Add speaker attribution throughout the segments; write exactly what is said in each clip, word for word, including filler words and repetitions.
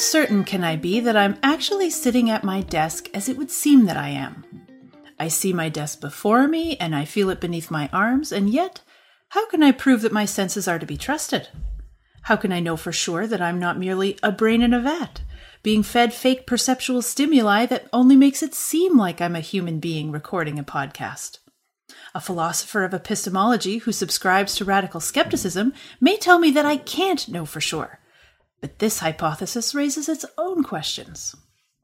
Speaker 1: certain can I be that I'm actually sitting at my desk as it would seem that I am? I see my desk before me and I feel it beneath my arms, and yet, how can I prove that my senses are to be trusted? How can I know for sure that I'm not merely a brain in a vat, being fed fake perceptual stimuli that only makes it seem like I'm a human being recording a podcast? A philosopher of epistemology who subscribes to radical skepticism may tell me that I can't know for sure, but this hypothesis raises its own questions.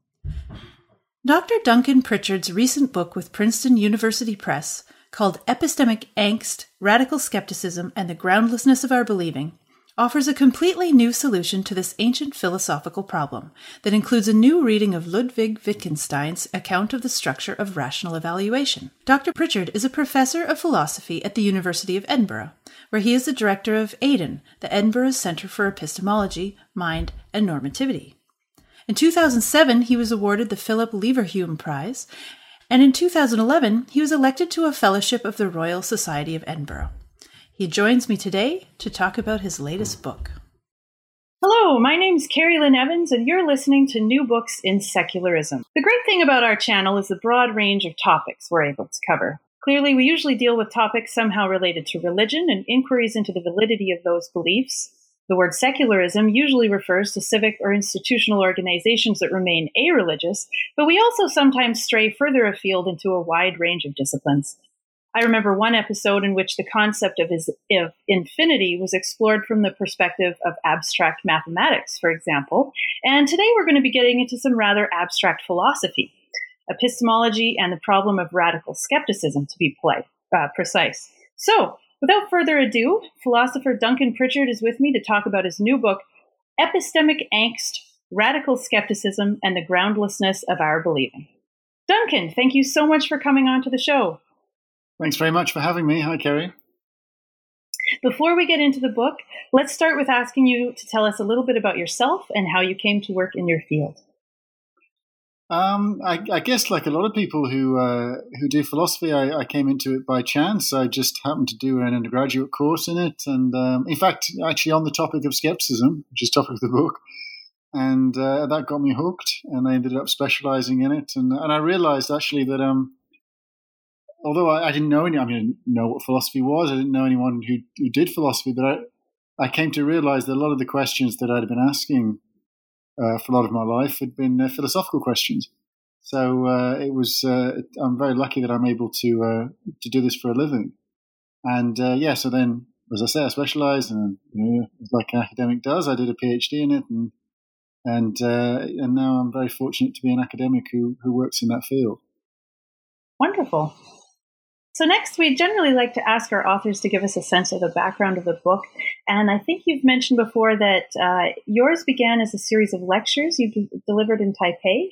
Speaker 1: Doctor Duncan Pritchard's recent book with Princeton University Press, called Epistemic Angst, Radical Skepticism, and the Groundlessness of Our Believing, offers a completely new solution to this ancient philosophical problem that includes a new reading of Ludwig Wittgenstein's account of the structure of rational evaluation. Doctor Pritchard is a professor of philosophy at the University of Edinburgh, where he is the director of EIDEN, the Edinburgh Centre for Epistemology, Mind, and Normativity. In two thousand seven, he was awarded the Philip Leverhulme Prize, and in two thousand eleven, he was elected to a fellowship of the Royal Society of Edinburgh. He joins me today to talk about his latest book. Hello, my name's Carrie Lynn Evans, and you're listening to New Books in Secularism. The great thing about our channel is the broad range of topics we're able to cover. Clearly, we usually deal with topics somehow related to religion and inquiries into the validity of those beliefs. The word secularism usually refers to civic or institutional organizations that remain a-religious, but we also sometimes stray further afield into a wide range of disciplines. I remember one episode in which the concept of, is, of infinity was explored from the perspective of abstract mathematics, for example, and today we're going to be getting into some rather abstract philosophy, epistemology, and the problem of radical skepticism, to be play, uh, precise. So, without further ado, philosopher Duncan Pritchard is with me to talk about his new book, Epistemic Angst, Radical Skepticism, and the Groundlessness of Our Believing. Duncan, thank you so much for coming on to the show.
Speaker 2: Thanks very much for having me. Hi, Kerry.
Speaker 1: Before we get into the book, let's start with asking you to tell us a little bit about yourself and how you came to work in your field.
Speaker 2: Um, I, I guess, like a lot of people who uh, who do philosophy, I, I came into it by chance. I just happened to do an undergraduate course in it, and um, in fact, actually on the topic of skepticism, which is the topic of the book, and uh, that got me hooked, and I ended up specializing in it, and and I realized actually that um. Although I, I didn't know any, I mean, I didn't know what philosophy was. I didn't know anyone who, who did philosophy, but I, I came to realize that a lot of the questions that I'd been asking uh, for a lot of my life had been uh, philosophical questions. So uh, it was. Uh, I'm very lucky that I'm able to uh, to do this for a living. And uh, yeah, so then, as I say, I specialized, and you know, like an academic does, I did a PhD in it, and and uh, and now I'm very fortunate to be an academic who who works in that field.
Speaker 1: Wonderful. So next, we generally like to ask our authors to give us a sense of the background of the book. And I think you've mentioned before that uh, yours began as a series of lectures you d- delivered in Taipei.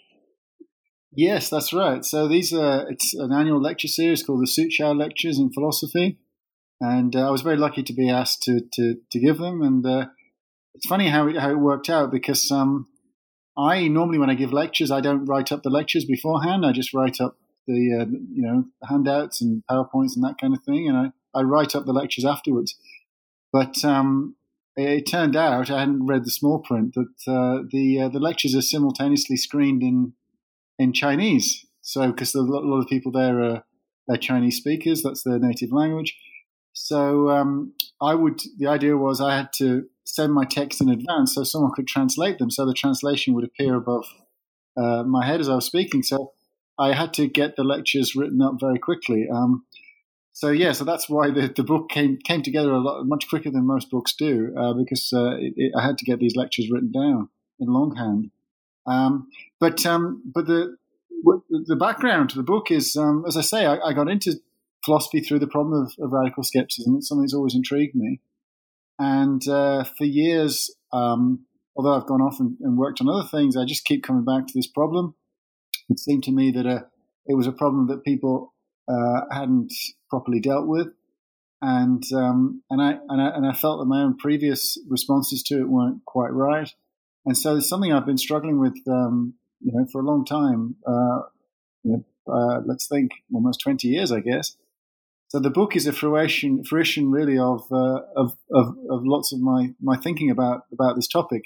Speaker 2: Yes, that's right. So these are, it's an annual lecture series called the Suzhou Lectures in Philosophy. And uh, I was very lucky to be asked to to, to give them. And uh, it's funny how it, how it worked out, because um, I normally, when I give lectures, I don't write up the lectures beforehand. I just write up the uh, you know handouts and PowerPoints and that kind of thing, and I, I write up the lectures afterwards. But um, it, it turned out, I hadn't read the small print, that uh, the uh, the lectures are simultaneously screened in in Chinese. So because a lot of people there are, are Chinese speakers, that's their native language. So um, I would the idea was I had to send my text in advance so someone could translate them, so the translation would appear above uh, my head as I was speaking. So I had to get the lectures written up very quickly. Um, so yeah, so that's why the, the book came came together a lot much quicker than most books do, uh, because uh, it, it, I had to get these lectures written down in longhand. Um, but um, but the the background to the book is, um, as I say, I, I got into philosophy through the problem of, of radical skepticism. It's something that's always intrigued me, and uh, for years, um, although I've gone off and, and worked on other things, I just keep coming back to this problem. It seemed to me that uh, it was a problem that people uh, hadn't properly dealt with, and um, and I and I and I felt that my own previous responses to it weren't quite right, and so it's something I've been struggling with, um, you know, for a long time. Uh, you know, uh, let's think, almost twenty years, I guess. So the book is a fruition, fruition really of, uh, of of of lots of my my thinking about about this topic, and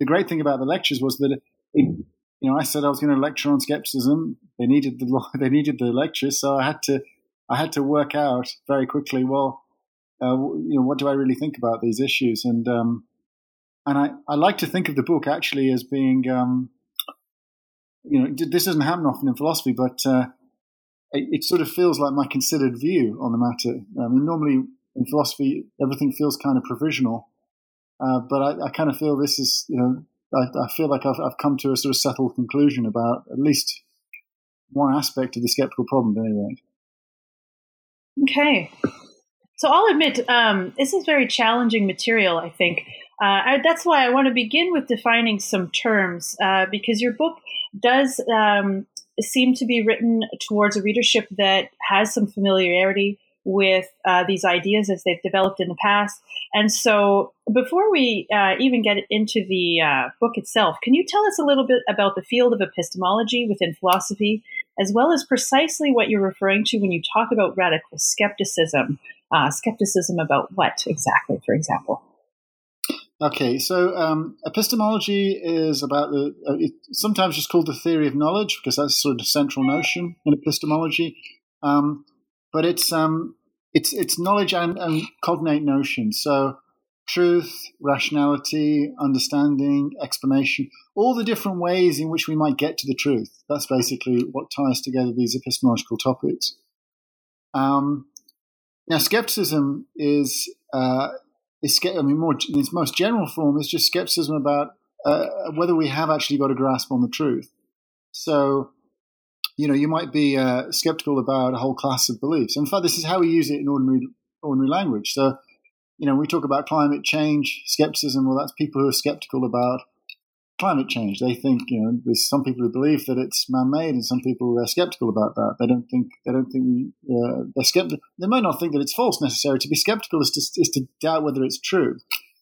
Speaker 2: the great thing about the lectures was that, it, it, you know, I said I was going to lecture on skepticism. They needed the they needed the lectures, so I had to I had to work out very quickly. Well, uh, you know, what do I really think about these issues? And um, and I, I like to think of the book actually as being, um, you know, this doesn't happen often in philosophy, but uh, it, it sort of feels like my considered view on the matter. I mean, normally in philosophy, everything feels kind of provisional, uh, but I, I kind of feel this is, you know, I, I feel like I've, I've come to a sort of settled conclusion about at least one aspect of the skeptical problem, at any rate.
Speaker 1: Okay. So I'll admit, um, this is very challenging material, I think. Uh, I, that's why I want to begin with defining some terms, uh, because your book does um, seem to be written towards a readership that has some familiarity with uh, these ideas as they've developed in the past. And so before we uh, even get into the uh, book itself, can you tell us a little bit about the field of epistemology within philosophy, as well as precisely what you're referring to when you talk about radical skepticism? Uh, skepticism about what exactly, for example?
Speaker 2: Okay, so um, epistemology is about the, uh, it's sometimes just called the theory of knowledge, because that's sort of the central notion in epistemology. Um, but it's um, it's it's knowledge and, and cognate notions. So truth, rationality, understanding, explanation, all the different ways in which we might get to the truth. That's basically what ties together these epistemological topics. Um, now, skepticism is, uh, is, I mean, more in its most general form, is just skepticism about uh, whether we have actually got a grasp on the truth. So, you know, you might be uh, skeptical about a whole class of beliefs. In fact, this is how we use it in ordinary ordinary language. So, you know, we talk about climate change, skepticism. Well, that's people who are skeptical about climate change. They think, you know, there's some people who believe that it's man-made, and some people are skeptical about that. They don't think they don't think uh, they're skeptical. They might not think that it's false necessarily. To be skeptical is to is to doubt whether it's true.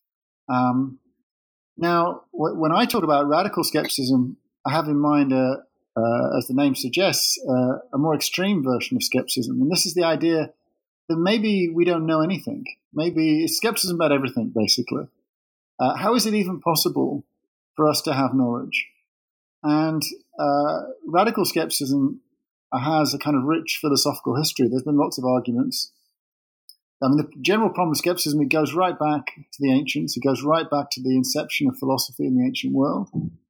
Speaker 2: Um, now, w- when I talk about radical skepticism, I have in mind, uh, uh, as the name suggests, uh, a more extreme version of skepticism, and this is the idea that maybe we don't know anything. Maybe it's skepticism about everything, basically. Uh, how is it even possible for us to have knowledge? And uh, radical skepticism has a kind of rich philosophical history. There's been lots of arguments. I mean, the general problem with skepticism, it goes right back to the ancients. It goes right back to the inception of philosophy in the ancient world.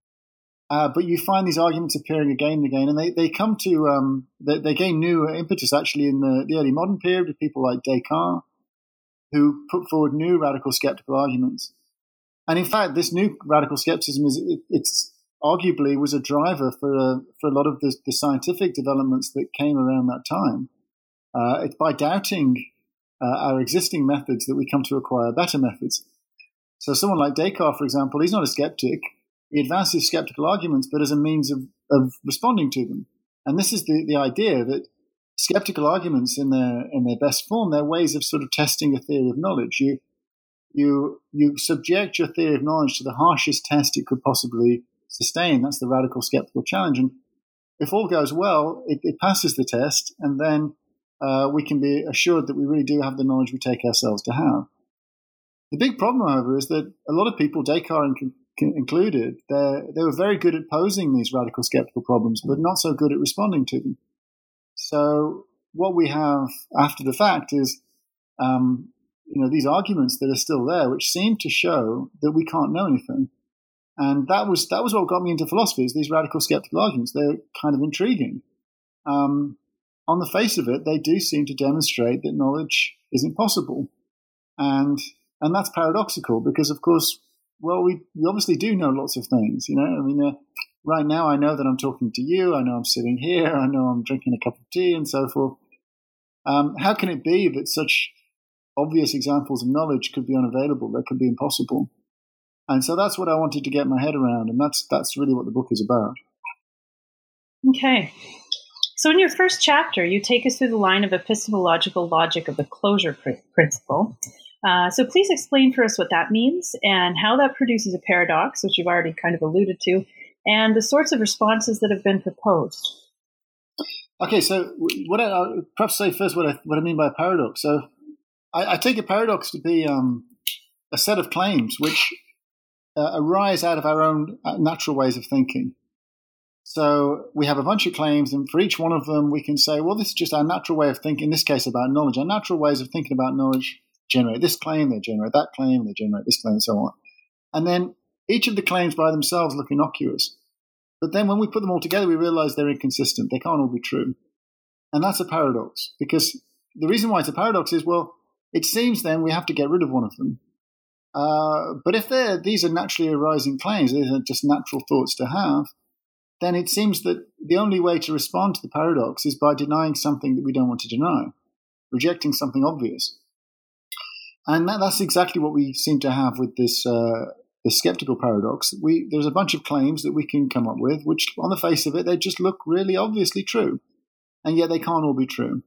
Speaker 2: Uh, but you find these arguments appearing again and again, and they, they come to, um, they, they gain new impetus actually in the, the early modern period with people like Descartes, who put forward new radical skeptical arguments. And in fact, this new radical skepticism is it, it's arguably was a driver for a, for a lot of the, the scientific developments that came around that time. Uh, it's by doubting uh, our existing methods that we come to acquire better methods. So someone like Descartes, for example, he's not a skeptic. He advances skeptical arguments, but as a means of, of responding to them. And this is the, the idea that skeptical arguments in their in their best form, they're ways of sort of testing a theory of knowledge. You you you subject your theory of knowledge to the harshest test it could possibly sustain. That's the radical skeptical challenge. And if all goes well, it, it passes the test, and then uh, we can be assured that we really do have the knowledge we take ourselves to have. The big problem, however, is that a lot of people, Descartes included, they were very good at posing these radical skeptical problems, but not so good at responding to them. So what we have after the fact is, um, you know, these arguments that are still there, which seem to show that we can't know anything. And that was that was what got me into philosophy, is these radical skeptical arguments. They're kind of intriguing. Um, on the face of it, they do seem to demonstrate that knowledge is impossible. And and that's paradoxical because, of course, well, we, we obviously do know lots of things, you know. I mean, uh, right now I know that I'm talking to you. I know I'm sitting here. I know I'm drinking a cup of tea and so forth. Um, how can it be that such obvious examples of knowledge could be unavailable, that could be impossible? And so that's what I wanted to get my head around, and that's that's really what the book is about.
Speaker 1: Okay. So in your first chapter, you take us through the line of epistemological logic of the closure pr- principle. Uh, so please explain for us what that means and how that produces a paradox, which you've already kind of alluded to, and the sorts of responses that have been proposed. Okay,
Speaker 2: so what I, I'll perhaps say first what I, what I mean by a paradox. So I, I take a paradox to be um, a set of claims which uh, arise out of our own natural ways of thinking. So we have a bunch of claims, and for each one of them, we can say, well, this is just our natural way of thinking, in this case about knowledge. Our natural ways of thinking about knowledge generate this claim, they generate that claim, they generate this claim, and so on. And then each of the claims by themselves look innocuous. But then when we put them all together, we realize they're inconsistent. They can't all be true. And that's a paradox, because the reason why it's a paradox is, well, it seems then we have to get rid of one of them. Uh, but if they're, these are naturally arising claims, these are just natural thoughts to have, then it seems that the only way to respond to the paradox is by denying something that we don't want to deny, rejecting something obvious. And that, that's exactly what we seem to have with this uh, this skeptical paradox. We, there's a bunch of claims that we can come up with, which on the face of it, they just look really obviously true, and yet they can't all be true.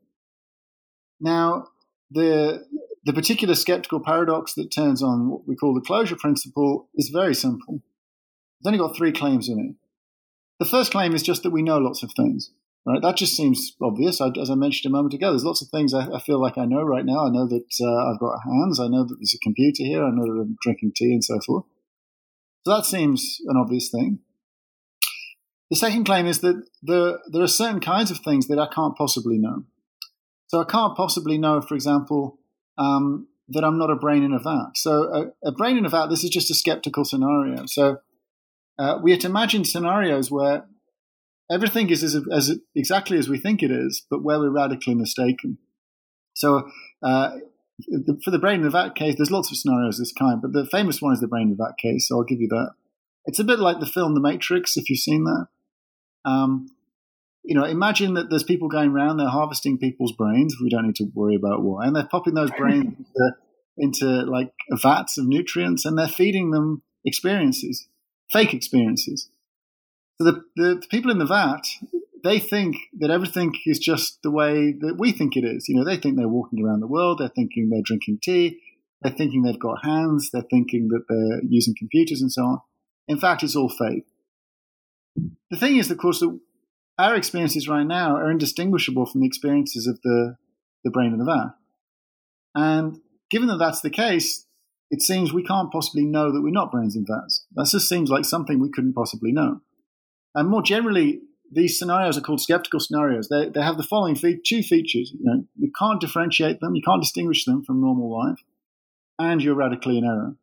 Speaker 2: Now, the the particular skeptical paradox that turns on what we call the closure principle is very simple. It's only got three claims in it. The first claim is just that we know lots of things, right? That just seems obvious. I, as I mentioned a moment ago, there's lots of things I, I feel like I know right now. I know that uh, I've got hands. I know that there's a computer here. I know that I'm drinking tea and so forth. So that seems an obvious thing. The second claim is that there, there are certain kinds of things that I can't possibly know. So I can't possibly know, for example, um, that I'm not a brain in a vat. So a, a brain in a vat, this is just a skeptical scenario. So Uh, we have to imagine scenarios where everything is as, as exactly as we think it is, but where we're radically mistaken. So uh, the, for the brain in the vat case, there's lots of scenarios of this kind, but the famous one is the brain in the vat case, so I'll give you that. It's a bit like the film The Matrix, if you've seen that. Um, you know, imagine that there's people going around, they're harvesting people's brains. We don't need to worry about why. And they're popping those brains into, into like vats of nutrients, and they're feeding them experiences. Fake experiences. So the, the, the people in the vat, they think that everything is just the way that we think it is. You know, they think they're walking around the world. They're thinking they're drinking tea. They're thinking they've got hands. They're thinking that they're using computers and so on. In fact, it's all fake. The thing is, of course, that our experiences right now are indistinguishable from the experiences of the, the brain in the vat. And given that that's the case, it seems we can't possibly know that we're not brains in vats. That just seems like something we couldn't possibly know. And more generally, these scenarios are called skeptical scenarios. They, they have the following fe- two features. You know, you can't differentiate them, you can't distinguish them from normal life, and you're radically in error.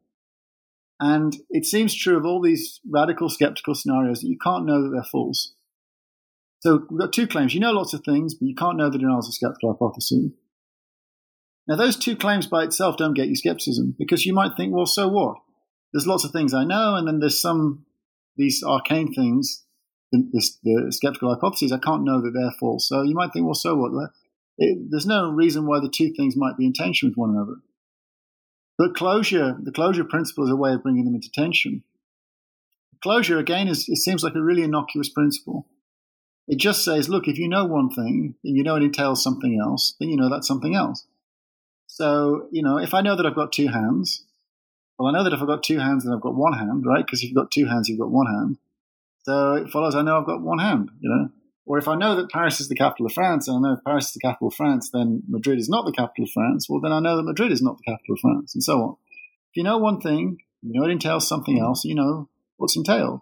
Speaker 2: And it seems true of all these radical skeptical scenarios that you can't know that they're false. So we've got two claims. You know lots of things, but you can't know the denials of skeptical hypothesis. Now, those two claims by itself don't get you skepticism, because you might think, well, so what? There's lots of things I know, and then there's some, these arcane things, the, the, the skeptical hypotheses, I can't know that they're false. So you might think, well, so what? It, there's no reason why the two things might be in tension with one another. But closure, the closure principle is a way of bringing them into tension. Closure, again, is it seems like a really innocuous principle. It just says, look, if you know one thing, and you know it entails something else, then you know that's something else. So, you know, if I know that I've got two hands, well, I know that if I've got two hands, then I've got one hand, right? Because if you've got two hands, you've got one hand. So it follows I know I've got one hand, you know. Or if I know that Paris is the capital of France, and I know if Paris is the capital of France, then Madrid is not the capital of France, well, then I know that Madrid is not the capital of France, and so on. If you know one thing, you know it entails something else, you know what's entailed.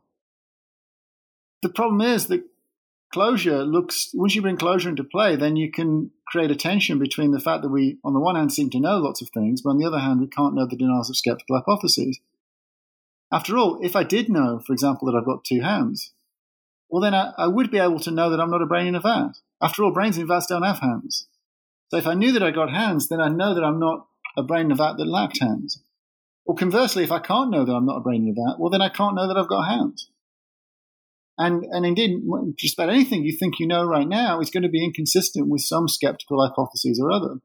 Speaker 2: The problem is that closure looks, once you bring closure into play, then you can create a tension between the fact that we, on the one hand, seem to know lots of things, but on the other hand, we can't know the denials of skeptical hypotheses. After all, if I did know, for example, that I've got two hands, well, then I, I would be able to know that I'm not a brain in a vat. After all, brains in vats don't have hands. So if I knew that I got hands, then I know that I'm not a brain in a vat that lacked hands. Or conversely, if I can't know that I'm not a brain in a vat, well, then I can't know that I've got hands. And, and indeed, just about anything you think you know right now is going to be inconsistent with some skeptical hypotheses or other.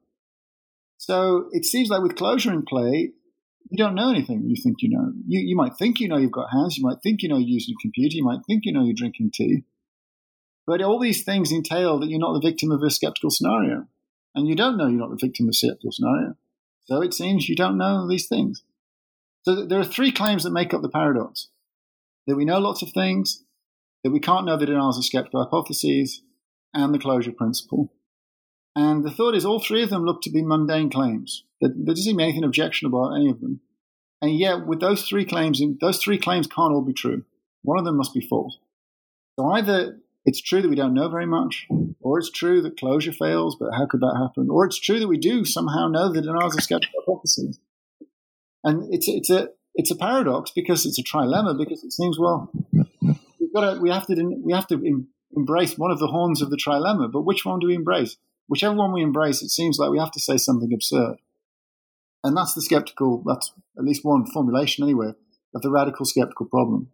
Speaker 2: So it seems like with closure in play, you don't know anything you think you know. You, you might think you know you've got hands. You might think you know you're using a computer. You might think you know you're drinking tea. But all these things entail that you're not the victim of a skeptical scenario. And you don't know you're not the victim of a skeptical scenario. So it seems you don't know these things. So there are three claims that make up the paradox. That we know lots of things, that we can't know the denials of skeptical hypotheses, and the closure principle. And the thought is all three of them look to be mundane claims. There, there doesn't seem anything objectionable about any of them. And yet, with those three claims, those three claims can't all be true. One of them must be false. So either it's true that we don't know very much, or it's true that closure fails, but how could that happen? Or it's true that we do somehow know the denials of skeptical hypotheses. And it's it's a it's a paradox because it's a trilemma, because it seems, well, we've got to, we have to we have to em, embrace one of the horns of the trilemma, but which one do we embrace? Whichever one we embrace, it seems like we have to say something absurd. And that's the skeptical, that's at least one formulation anyway, of the radical skeptical problem.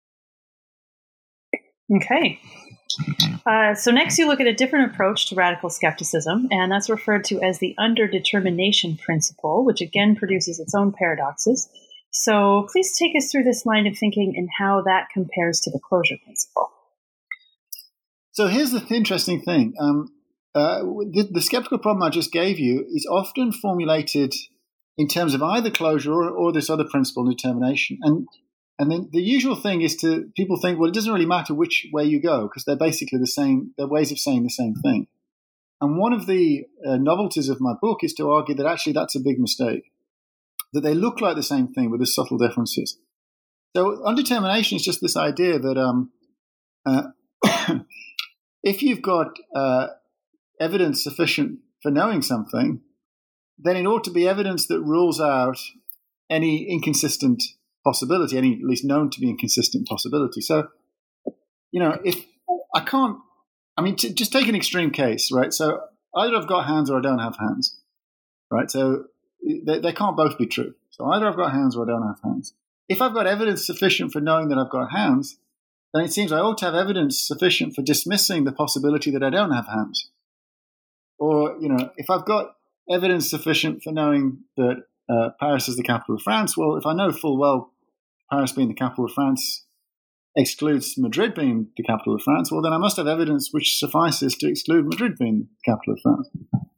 Speaker 3: Okay. Uh, so next you look at a different approach to radical skepticism, and that's referred to as the underdetermination principle, which again produces its own paradoxes. So please take us through this line of thinking and how that compares to the closure principle.
Speaker 2: So here's the interesting thing. Um, uh, the, the skeptical problem I just gave you is often formulated in terms of either closure or, or this other principle, determination. And And then the usual thing is to people think, well, it doesn't really matter which way you go because they're basically the same. They're ways of saying the same thing. And one of the uh, novelties of my book is to argue that actually that's a big mistake, that they look like the same thing with the subtle differences. So undetermination is just this idea that um, uh, if you've got uh, evidence sufficient for knowing something, then it ought to be evidence that rules out any inconsistent possibility, any at least known to be inconsistent possibility. So, you know, if I can't, I mean, t- just take an extreme case, right? So either I've got hands or I don't have hands, right? So they, they can't both be true. So either I've got hands or I don't have hands. If I've got evidence sufficient for knowing that I've got hands, then it seems I ought to have evidence sufficient for dismissing the possibility that I don't have hands. Or, you know, if I've got evidence sufficient for knowing that uh, Paris is the capital of France, well, if I know full well Paris being the capital of France excludes Madrid being the capital of France, well, then I must have evidence which suffices to exclude Madrid being the capital of France.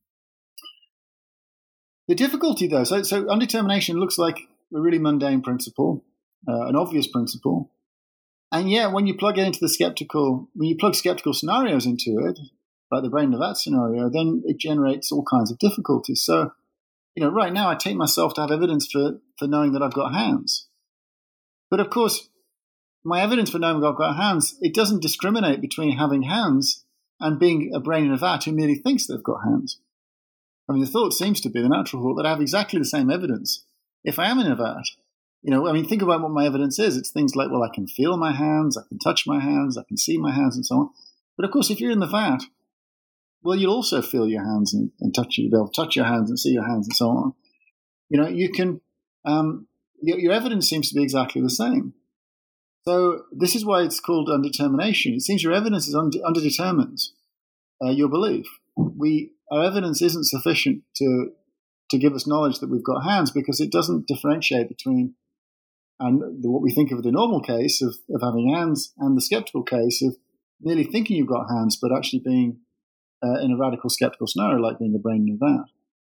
Speaker 2: The difficulty, though, so, so undetermination looks like a really mundane principle, uh, an obvious principle, and yet when you plug it into the skeptical, when you plug skeptical scenarios into it, like the Brain-Navat scenario, then it generates all kinds of difficulties. So, you know, right now I take myself to have evidence for, for knowing that I've got hands. But of course, my evidence for knowing I've got hands, it doesn't discriminate between having hands and being a brain in a vat who merely thinks they've got hands. I mean, the thought seems to be, the natural thought, that I have exactly the same evidence if I am in a vat. You know, I mean, think about what my evidence is. It's things like, well, I can feel my hands, I can touch my hands, I can see my hands, and so on. But of course, if you're in the vat, well, you'll also feel your hands and, and touch, you'll be able to touch your hands and see your hands and so on. You know, you can, um, your, your evidence seems to be exactly the same. So this is why it's called undetermination. It seems your evidence is under, underdetermines uh, your belief. We, our evidence isn't sufficient to to give us knowledge that we've got hands because it doesn't differentiate between and the, what we think of the normal case of, of having hands and the skeptical case of merely thinking you've got hands but actually being uh, in a radical skeptical scenario like being a brain in a vat.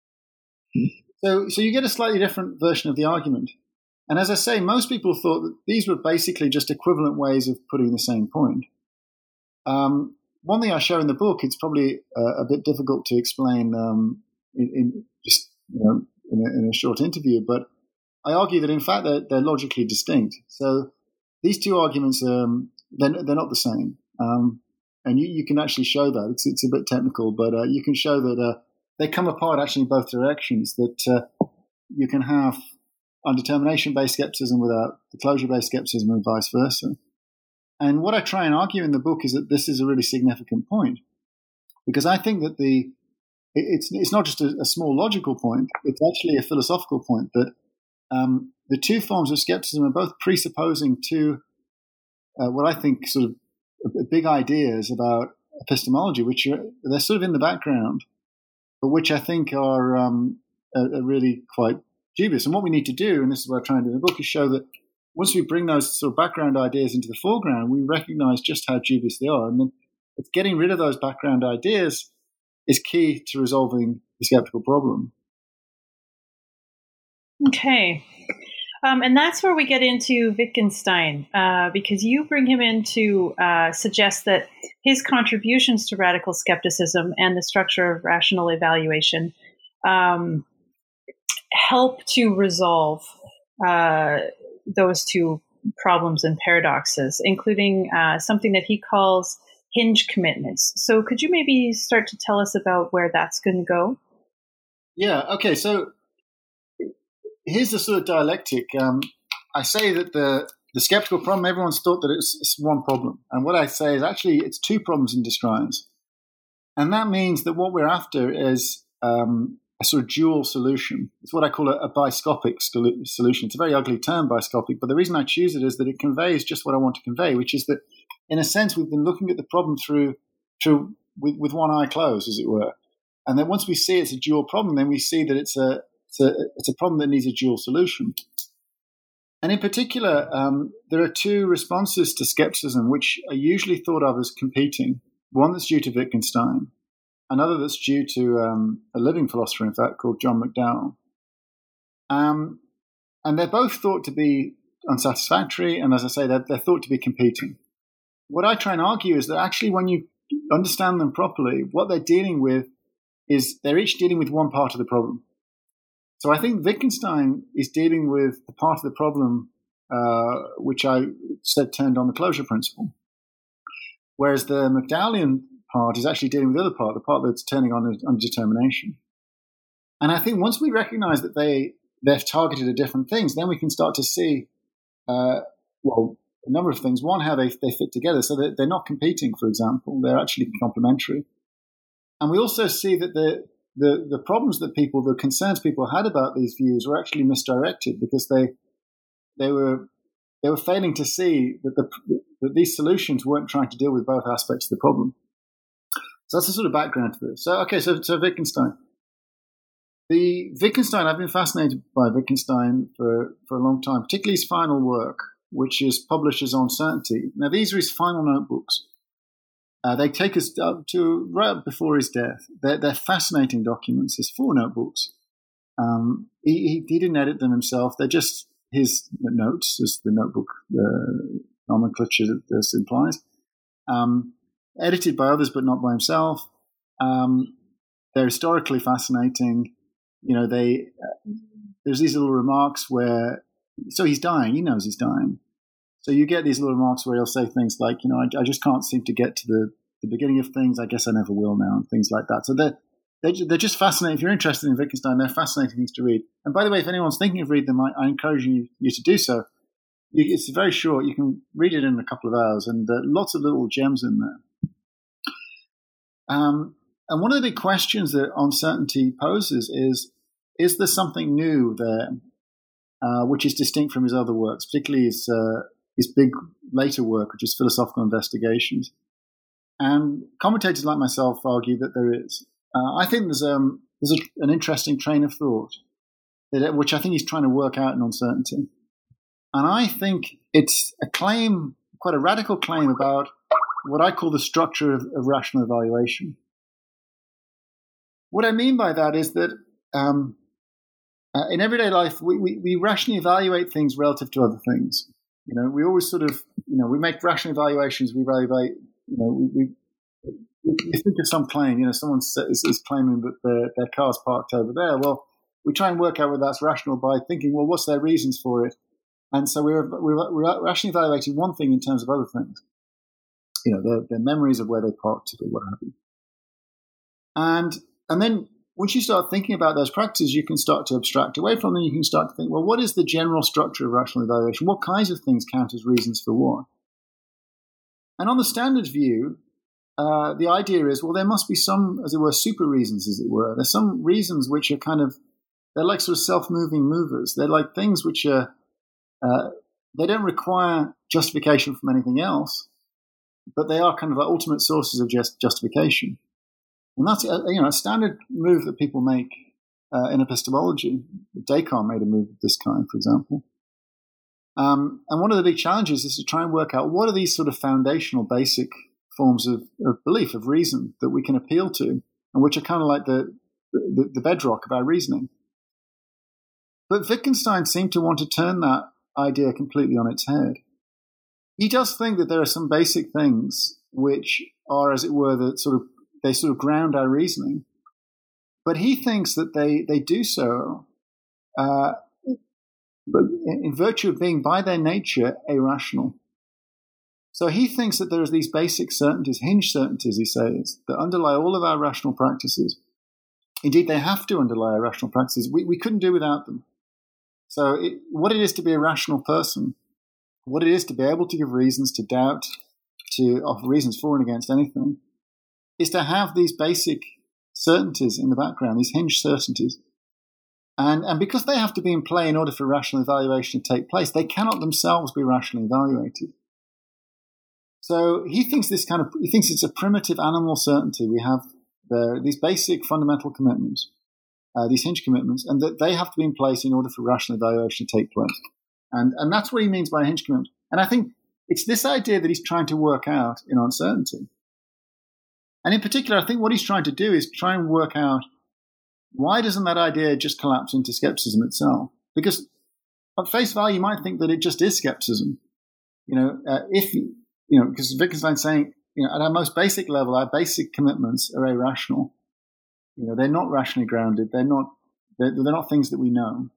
Speaker 2: So, so you get a slightly different version of the argument. And as I say, most people thought that these were basically just equivalent ways of putting the same point. Um, one thing I show in the book, it's probably uh, a bit difficult to explain um, in, in just you know in a, in a short interview, but I argue that in fact they're, they're logically distinct. So these two arguments, um, they're, they're not the same, um, and you, you can actually show that. It's it's a bit technical, but uh, you can show that uh, they come apart actually in both directions. That uh, you can have undetermination-based skepticism without the closure-based skepticism and vice versa. And what I try and argue in the book is that this is a really significant point, because I think that the it, it's it's not just a, a small logical point, it's actually a philosophical point that um, the two forms of skepticism are both presupposing two uh, what I think sort of big ideas about epistemology, which are they're sort of in the background, but which I think are, um, are, are really quite dubious. And what we need to do, and this is what I try and do in the book, is show that once we bring those sort of background ideas into the foreground, we recognize just how dubious they are. And then it's getting rid of those background ideas is key to resolving the skeptical problem.
Speaker 3: Okay. Um, and that's where we get into Wittgenstein, uh, because you bring him in to uh, suggest that his contributions to radical skepticism and the structure of rational evaluation um, help to resolve uh, those two problems and paradoxes, including uh, something that he calls hinge commitments. So could you maybe start to tell us about where that's going to go?
Speaker 2: Yeah, okay, so here's the sort of dialectic. Um, I say that the, the skeptical problem, everyone's thought that it's, it's one problem. And what I say is actually it's two problems in disguise. And that means that what we're after is um, a sort of dual solution. It's what I call a, a biscopic solution. It's a very ugly term, biscopic, but the reason I choose it is that it conveys just what I want to convey, which is that, in a sense, we've been looking at the problem through, through with, with one eye closed, as it were. And then once we see it's a dual problem, then we see that it's a it's a, it's a problem that needs a dual solution. And in particular, um, there are two responses to skepticism which are usually thought of as competing. One that's due to Wittgenstein, another that's due to um, a living philosopher, in fact, called John McDowell. Um, and they're both thought to be unsatisfactory, and as I say, they're, they're thought to be competing. What I try and argue is that actually when you understand them properly, what they're dealing with is they're each dealing with one part of the problem. So I think Wittgenstein is dealing with the part of the problem uh, which I said turned on the closure principle, whereas the McDowellian part is actually dealing with the other part, the part that's turning on, on determination. And I think once we recognize that they, they've targeted at different things, then we can start to see, uh, well, a number of things. One, how they, they fit together. So they're, they're not competing, for example. They're actually complementary. And we also see that the, the, the problems that people, the concerns people had about these views were actually misdirected because they they were they were failing to see that, the, that these solutions weren't trying to deal with both aspects of the problem. So that's the sort of background to this. So, okay, so, so Wittgenstein. The Wittgenstein, I've been fascinated by Wittgenstein for, for a long time, particularly his final work, which is published as Uncertainty. Now, these are his final notebooks. Uh, they take us up to right before his death. They're, they're fascinating documents. There's four notebooks. Um, he, he, he didn't edit them himself. They're just his notes, as the notebook uh, nomenclature this implies. Um, edited by others, but not by himself. Um, they're historically fascinating. You know, they uh, there's these little remarks where, so he's dying. He knows he's dying. So you get these little remarks where he'll say things like, you know, I, I just can't seem to get to the, the beginning of things. I guess I never will now, and things like that. So they're, they're, they're just fascinating. If you're interested in Wittgenstein, they're fascinating things to read. And by the way, if anyone's thinking of reading them, I, I encourage you, you to do so. You, it's very short. You can read it in a couple of hours, and uh, lots of little gems in there. Um, and one of the big questions that Uncertainty poses is, is there something new there, uh, which is distinct from his other works, particularly his, uh, his big later work, which is Philosophical Investigations? And commentators like myself argue that there is. Uh, I think there's, um, there's a, an interesting train of thought, that, which I think he's trying to work out in Uncertainty. And I think it's a claim, quite a radical claim about what I call the structure of, of rational evaluation. What I mean by that is that um, uh, in everyday life, we, we, we rationally evaluate things relative to other things. You know, we always sort of, you know, we make rational evaluations. We evaluate, you know, we, we, we think of some claim. You know, someone is, is claiming that their, their car's parked over there. Well, we try and work out whether that's rational by thinking, well, what's their reasons for it? And so we're, we're, we're rationally evaluating one thing in terms of other things. You know, their, their memories of where they parked it or what have you. And and then once you start thinking about those practices, you can start to abstract away from them. You can start to think, well, what is the general structure of rational evaluation? What kinds of things count as reasons for what? And on the standard view, uh, the idea is, well, there must be some, as it were, super reasons, as it were. There's some reasons which are kind of, they're like sort of self-moving movers. They're like things which are, uh, they don't require justification from anything else, but they are kind of like ultimate sources of just justification. And that's a, you know, a standard move that people make uh, in epistemology. Descartes made a move of this kind, for example. Um, and one of the big challenges is to try and work out what are these sort of foundational, basic forms of, of belief, of reason that we can appeal to, and which are kind of like the, the, the bedrock of our reasoning. But Wittgenstein seemed to want to turn that idea completely on its head. He does think that there are some basic things which are, as it were, the sort of they sort of ground our reasoning, but he thinks that they they do so uh, but in, in virtue of being by their nature irrational. So he thinks that there are these basic certainties, hinge certainties, he says, that underlie all of our rational practices. Indeed, they have to underlie our rational practices. We, we couldn't do without them. So it, what it is to be a rational person, what it is to be able to give reasons, to doubt, to offer reasons for and against anything, is to have these basic certainties in the background, these hinge certainties. And, and because they have to be in play in order for rational evaluation to take place, they cannot themselves be rationally evaluated. So he thinks this kind of he thinks it's a primitive animal certainty. We have the, these basic fundamental commitments, uh, these hinge commitments, and that they have to be in place in order for rational evaluation to take place. And and that's what he means by a hinge commitment. And I think it's this idea that he's trying to work out in uncertainty. And in particular, I think what he's trying to do is try and work out, why doesn't that idea just collapse into skepticism itself? Because at face value, you might think that it just is skepticism. You know, uh, if you know, because Wittgenstein's saying, you know, at our most basic level, our basic commitments are irrational. You know, they're not rationally grounded. They're not. They're, they're not things that we know.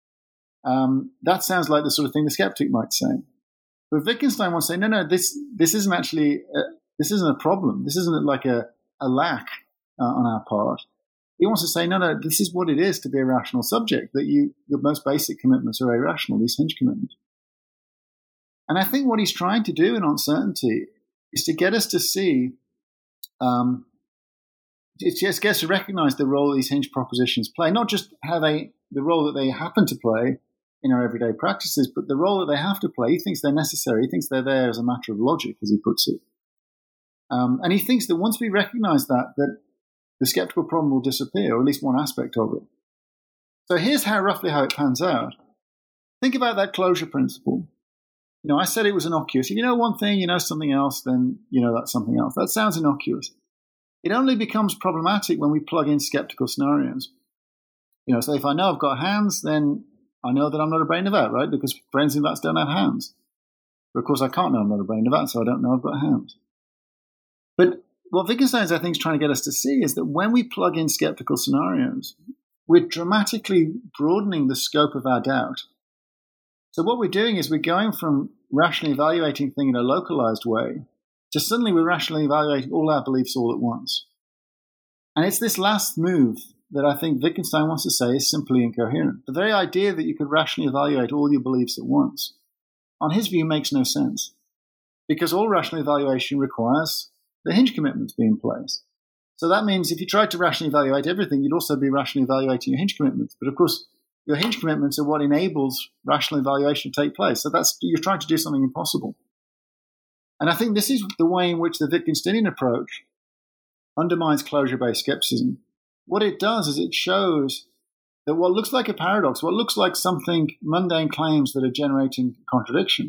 Speaker 2: Um, that sounds like the sort of thing the skeptic might say. But Wittgenstein wants to say, no, no, this this isn't actually a, this isn't a problem. This isn't like a a lack uh, on our part. He wants to say, no, no, this is what it is to be a rational subject. That you your most basic commitments are irrational. These hinge commitments. And I think what he's trying to do in uncertainty is to get us to see, um, it's just get us to recognize the role these hinge propositions play, not just how they, the role that they happen to play in our everyday practices, but the role that they have to play. He thinks they're necessary. He thinks they're there as a matter of logic, as he puts it. Um, and he thinks that once we recognize that, that the skeptical problem will disappear, or at least one aspect of it. So here's how roughly how it pans out. Think about that closure principle. You know, I said it was innocuous. If you know one thing, you know something else, then you know that's something else. That sounds innocuous. It only becomes problematic when we plug in skeptical scenarios. You know, so if I know I've got hands, then I know that I'm not a brain devout, right? Because brains devouts don't have hands. But of course, I can't know I'm not a brain devout, so I don't know I've got hands. But what Wittgenstein's, I think, is trying to get us to see is that when we plug in skeptical scenarios, we're dramatically broadening the scope of our doubt. So what we're doing is we're going from rationally evaluating things in a localized way to suddenly we're rationally evaluating all our beliefs all at once. And it's this last move that I think Wittgenstein wants to say is simply incoherent. The very idea that you could rationally evaluate all your beliefs at once, on his view, makes no sense. Because all rational evaluation requires the hinge commitments being in place. So that means if you tried to rationally evaluate everything, you'd also be rationally evaluating your hinge commitments. But of course, your hinge commitments are what enables rational evaluation to take place. So that's you're trying to do something impossible. And I think this is the way in which the Wittgensteinian approach undermines closure-based skepticism. What it does is it shows that what looks like a paradox, what looks like something mundane claims that are generating contradiction,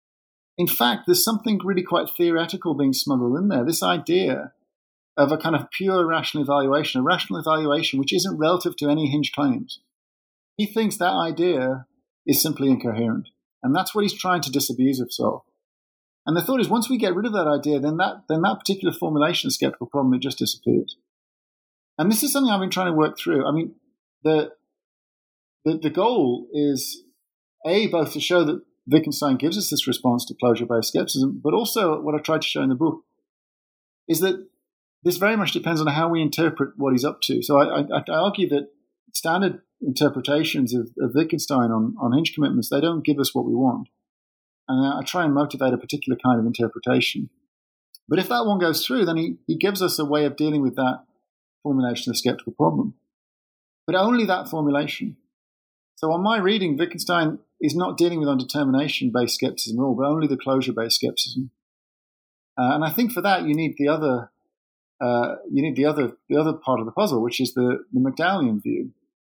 Speaker 2: in fact, there's something really quite theoretical being smuggled in there. This idea of a kind of pure rational evaluation, a rational evaluation which isn't relative to any hinge claims. He thinks that idea is simply incoherent. And that's what he's trying to disabuse of so. And the thought is, once we get rid of that idea, then that then that particular formulation of skeptical problem, it just disappears. And this is something I've been trying to work through. I mean, the the, the goal is, A, both to show that Wittgenstein gives us this response to closure-based skepticism, but also what I tried to show in the book is that this very much depends on how we interpret what he's up to. So I, I, I argue that standard interpretations of, of Wittgenstein on, on hinge commitments, they don't give us what we want. And I try and motivate a particular kind of interpretation. But if that one goes through, then he, he gives us a way of dealing with that formulation of the skeptical problem. But only that formulation. So on my reading, Wittgenstein is not dealing with undetermination-based skepticism at all, but only the closure-based skepticism. Uh, and I think for that you need the other, uh, you need the other, the other part of the puzzle, which is the, the Magdalian view.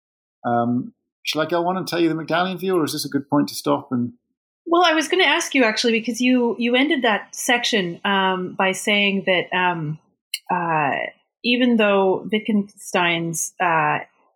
Speaker 2: Um, shall I go on and tell you the Magdalian view, or is this a good point to stop? And
Speaker 3: well, I was going to ask you actually, because you you ended that section um, by saying that um, uh, even though Wittgenstein's uh,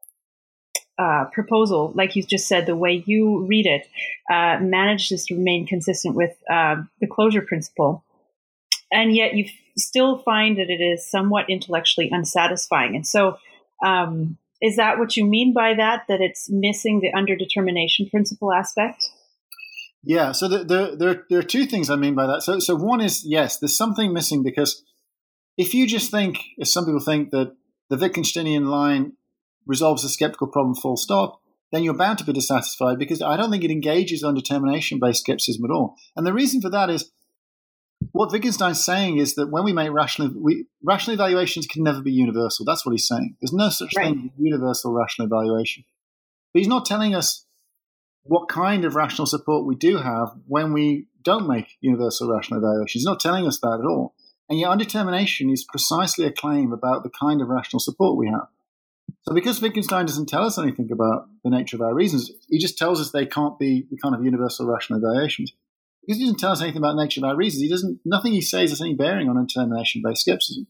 Speaker 3: uh, proposal, like you just said, the way you read it, uh, manages to remain consistent with uh, the closure principle, and yet you still find that it is somewhat intellectually unsatisfying. And so um, is that what you mean by that, that it's missing the underdetermination principle aspect?
Speaker 2: Yeah, so the, the, there, there are two things I mean by that. So, so one is, yes, there's something missing, because if you just think, as some people think, that the Wittgensteinian line resolves the skeptical problem full stop, then you're bound to be dissatisfied, because I don't think it engages on determination-based skepticism at all. And the reason for that is, what Wittgenstein's saying is that when we make rational, we, rational evaluations can never be universal. That's what he's saying. There's no such right. thing as universal rational evaluation. But he's not telling us what kind of rational support we do have when we don't make universal rational evaluations. He's not telling us that at all. And yet undetermination is precisely a claim about the kind of rational support we have. So because Wittgenstein doesn't tell us anything about the nature of our reasons, he just tells us they can't be the kind of universal rational evaluations. Because he doesn't tell us anything about the nature of our reasons, he doesn't. Nothing he says has any bearing on determination-based skepticism.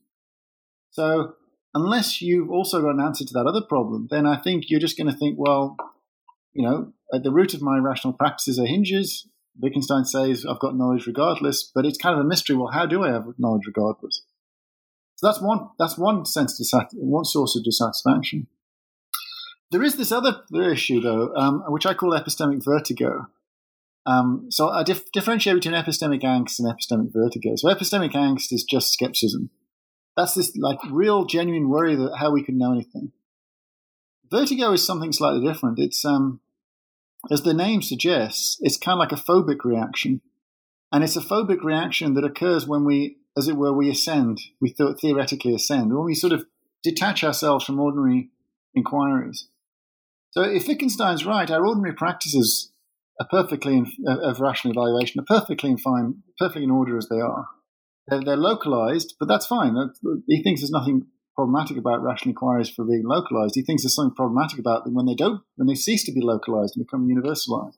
Speaker 2: So unless you've also got an answer to that other problem, then I think you're just going to think, well, you know, at the root of my rational practices are hinges. Wittgenstein says I've got knowledge regardless, but it's kind of a mystery. Well, how do I have knowledge regardless? So that's one. That's one sense of one source of dissatisfaction. There is this other issue, though, um, which I call epistemic vertigo. Um, so I dif- differentiate between epistemic angst and epistemic vertigo. So epistemic angst is just skepticism. That's this like real, genuine worry that how we can know anything. Vertigo is something slightly different. It's um, as the name suggests, it's kind of like a phobic reaction, and it's a phobic reaction that occurs when we, as it were, we ascend. We th- theoretically ascend when we sort of detach ourselves from ordinary inquiries. So if Wittgenstein's right, our ordinary practices are perfectly in, uh, of rational evaluation are perfectly in fine, perfectly in order as they are. They're, they're localized, but that's fine. He thinks there's nothing problematic about rational inquiries for being localized. He thinks there's something problematic about them when they don't, when they cease to be localized and become universalized.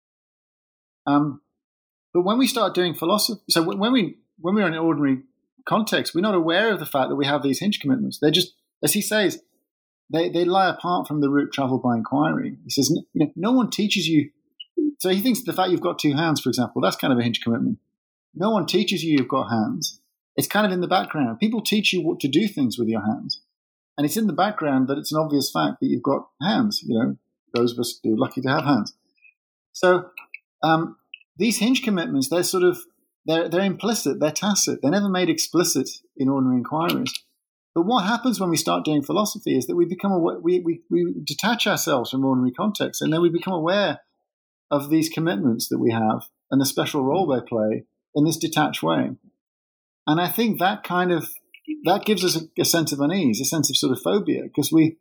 Speaker 2: Um, but when we start doing philosophy, so when we when we're in an ordinary context, we're not aware of the fact that we have these hinge commitments. They're just, as he says, they they lie apart from the route traveled by inquiry. He says, you know, no one teaches you. So he thinks the fact you've got two hands, for example, that's kind of a hinge commitment. No one teaches you you've got hands. It's kind of in the background. People teach you what to do things with your hands. And it's in the background that it's an obvious fact that you've got hands. You know, those of us who are lucky to have hands. So um, these hinge commitments, they're sort of, they're, they're implicit, they're tacit. They're never made explicit in ordinary inquiries. But what happens when we start doing philosophy is that we become aware, we, we, we detach ourselves from ordinary contexts, and then we become aware of these commitments that we have and the special role they play in this detached way. And I think that kind of, that gives us a, a sense of unease, a sense of sort of phobia, because we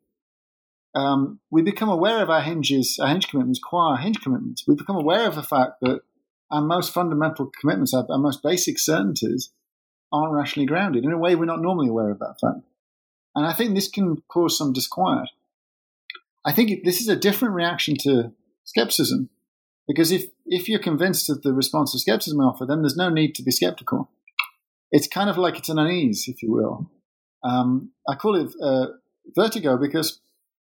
Speaker 2: um, we become aware of our hinges, our hinge commitments, qua our hinge commitments. We become aware of the fact that our most fundamental commitments, our, our most basic certainties, aren't rationally grounded in a way we're not normally aware of that fact. And I think this can cause some disquiet. I think it, this is a different reaction to skepticism, because if, if you're convinced of the response to skepticism I offer, then there's no need to be skeptical. It's kind of like it's an unease, if you will. Um, I call it uh, vertigo because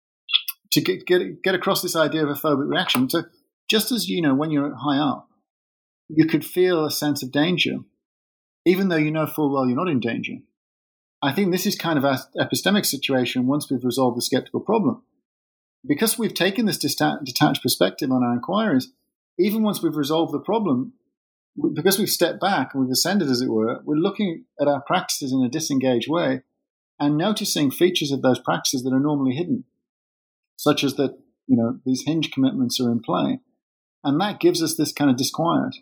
Speaker 2: to get, get get across this idea of a phobic reaction, so just as, you know, when you're high up, you could feel a sense of danger, even though you know full well you're not in danger. I think this is kind of our epistemic situation once we've resolved the skeptical problem. Because we've taken this dista- detached perspective on our inquiries, even once we've resolved the problem, because we've stepped back and we've ascended, as it were, we're looking at our practices in a disengaged way and noticing features of those practices that are normally hidden, such as that, you know, these hinge commitments are in play. And that gives us this kind of disquiet.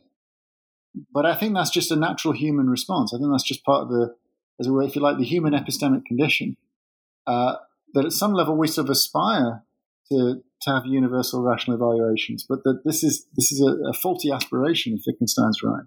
Speaker 2: But I think that's just a natural human response. I think that's just part of the, as it were, if you like, the human epistemic condition, uh, that at some level we sort of aspire to to have universal rational evaluations, but that this is this is a, a faulty aspiration if Wittgenstein's right.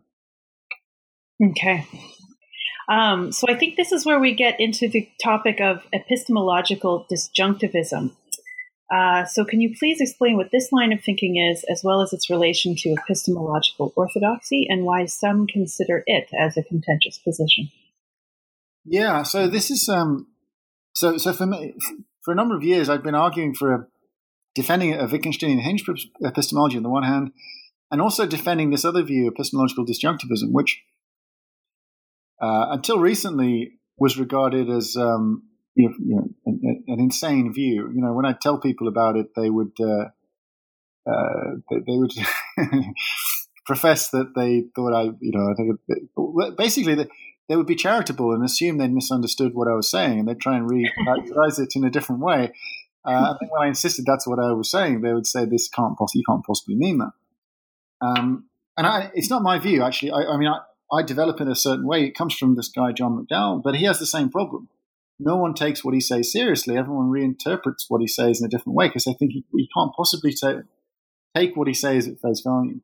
Speaker 3: Okay. Um, so I think this is where we get into the topic of epistemological disjunctivism. Uh, so can you please explain what this line of thinking is, as well as its relation to epistemological orthodoxy, and why some consider it as a contentious position?
Speaker 2: Yeah, so this is um, so so for me, for a number of years, I've been arguing for a defending a Wittgensteinian hinge epistemology on the one hand, and also defending this other view, epistemological disjunctivism, which uh, until recently was regarded as um, you know, you know an, an insane view. You know, when I tell people about it, they would uh, uh, they, they would profess that they thought I, you know, I think basically that they would be charitable and assume they'd misunderstood what I was saying, and they'd try and re-characterize it in a different way. Uh, I think when I insisted that's what I was saying, they would say, "This can't possibly, you can't possibly mean that." Um, and I, it's not my view, actually. I, I mean, I, I develop in a certain way. It comes from this guy John McDowell, but he has the same problem. No one takes what he says seriously. Everyone reinterprets what he says in a different way because they think he, he can't possibly take take what he says at face value.